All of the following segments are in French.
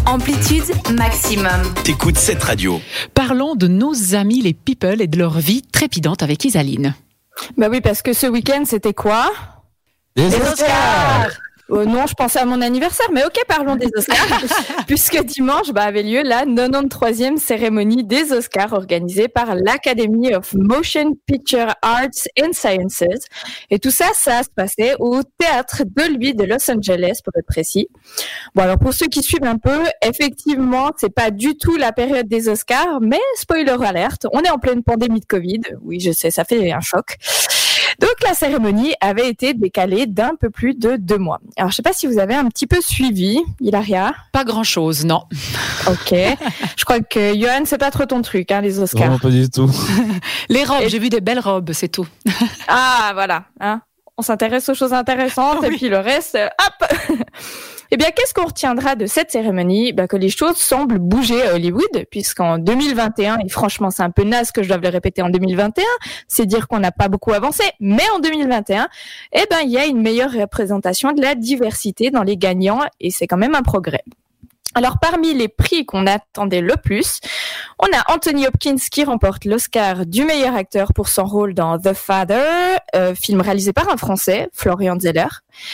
Amplitude maximum. T'écoutes cette radio. Parlons de nos amis les people et de leur vie trépidante avec Isaline. Bah oui, parce que ce week-end, c'était quoi ? Les Oscars. Non, je pensais à mon anniversaire, mais ok, parlons des Oscars, puisque dimanche avait lieu la 93e cérémonie des Oscars organisée par l'Academy of Motion Picture Arts and Sciences. Et tout ça se passait au Théâtre Dolby de Los Angeles, pour être précis. Bon, alors pour ceux qui suivent un peu, effectivement, c'est pas du tout la période des Oscars, mais spoiler alerte, on est en pleine pandémie de Covid. Oui, je sais, ça fait un choc. Donc la cérémonie avait été décalée d'un peu plus de 2 mois. Alors je sais pas si vous avez un petit peu suivi, Hilaria. Pas grand-chose, non. Ok. Je crois que Johan, c'est pas trop ton truc, les Oscars. Non, pas du tout. Les robes, j'ai vu des belles robes, c'est tout. Ah voilà, on s'intéresse aux choses intéressantes et puis le reste, hop. Eh bien, qu'est-ce qu'on retiendra de cette cérémonie ? Que les choses semblent bouger à Hollywood, puisqu'en 2021, et franchement c'est un peu naze que je doive le répéter en 2021, c'est dire qu'on n'a pas beaucoup avancé, mais en 2021, il y a une meilleure représentation de la diversité dans les gagnants, et c'est quand même un progrès. Alors, parmi les prix qu'on attendait le plus, on a Anthony Hopkins qui remporte l'Oscar du meilleur acteur pour son rôle dans The Father, film réalisé par un Français, Florian Zeller.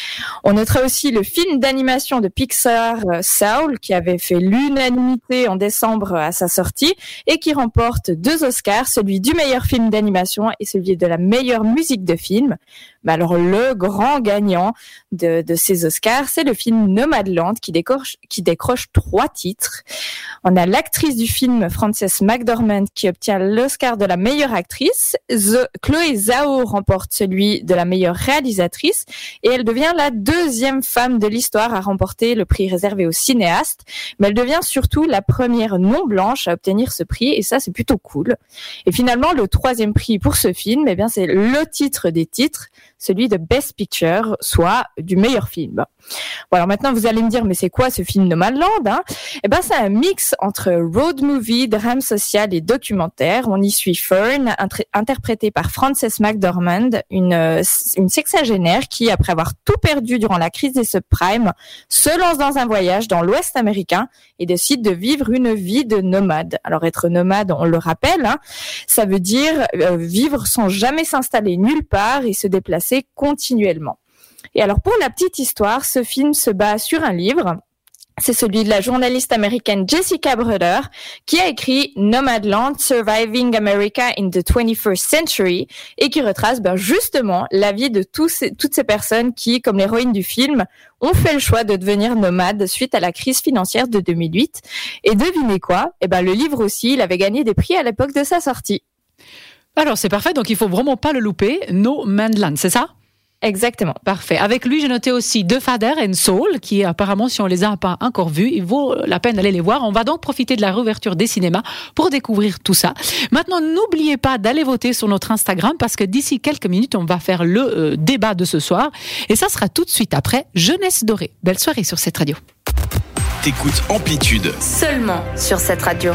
On notera aussi le film d'animation de Pixar, Soul, qui avait fait l'unanimité en décembre à sa sortie et qui remporte 2 Oscars, celui du meilleur film d'animation et celui de la meilleure musique de film. Alors, le grand gagnant de ces Oscars, c'est le film Nomadland qui décroche 3 titres. On a l'actrice du film, Frances McDormand, qui obtient l'Oscar de la meilleure actrice. Chloé Zhao remporte celui de la meilleure réalisatrice et elle devient la 2e femme de l'histoire à remporter le prix réservé aux cinéastes. Mais elle devient surtout la première non blanche à obtenir ce prix et ça, c'est plutôt cool. Et finalement, le 3e prix pour ce film, c'est le titre des titres, celui de Best Picture, soit du meilleur film. Bon, alors maintenant, vous allez me dire, mais c'est quoi ce film Nomadland ? C'est un mix entre road movie, drame social et documentaire. On y suit Fern, interprétée par Frances McDormand, une sexagénaire qui, après avoir tout perdu durant la crise des subprimes, se lance dans un voyage dans l'Ouest américain et décide de vivre une vie de nomade. Alors être nomade, on le rappelle, ça veut dire vivre sans jamais s'installer nulle part et se déplacer continuellement. Et alors pour la petite histoire, ce film se base sur un livre. C'est celui de la journaliste américaine Jessica Bruder qui a écrit Nomadland, Surviving America in the 21st Century et qui retrace justement la vie de toutes ces personnes qui, comme l'héroïne du film, ont fait le choix de devenir nomades suite à la crise financière de 2008. Et devinez quoi ? Le livre aussi, il avait gagné des prix à l'époque de sa sortie. Alors c'est parfait, donc il faut vraiment pas le louper. Nomadland, c'est ça ? Exactement. Parfait. Avec lui, j'ai noté aussi The Father and Soul, qui apparemment, si on les a pas encore vus, il vaut la peine d'aller les voir. On va donc profiter de la réouverture des cinémas pour découvrir tout ça. Maintenant, n'oubliez pas d'aller voter sur notre Instagram parce que d'ici quelques minutes, on va faire le débat de ce soir. Et ça sera tout de suite après Jeunesse Dorée. Belle soirée sur cette radio. T'écoutes Amplitude. Seulement sur cette radio.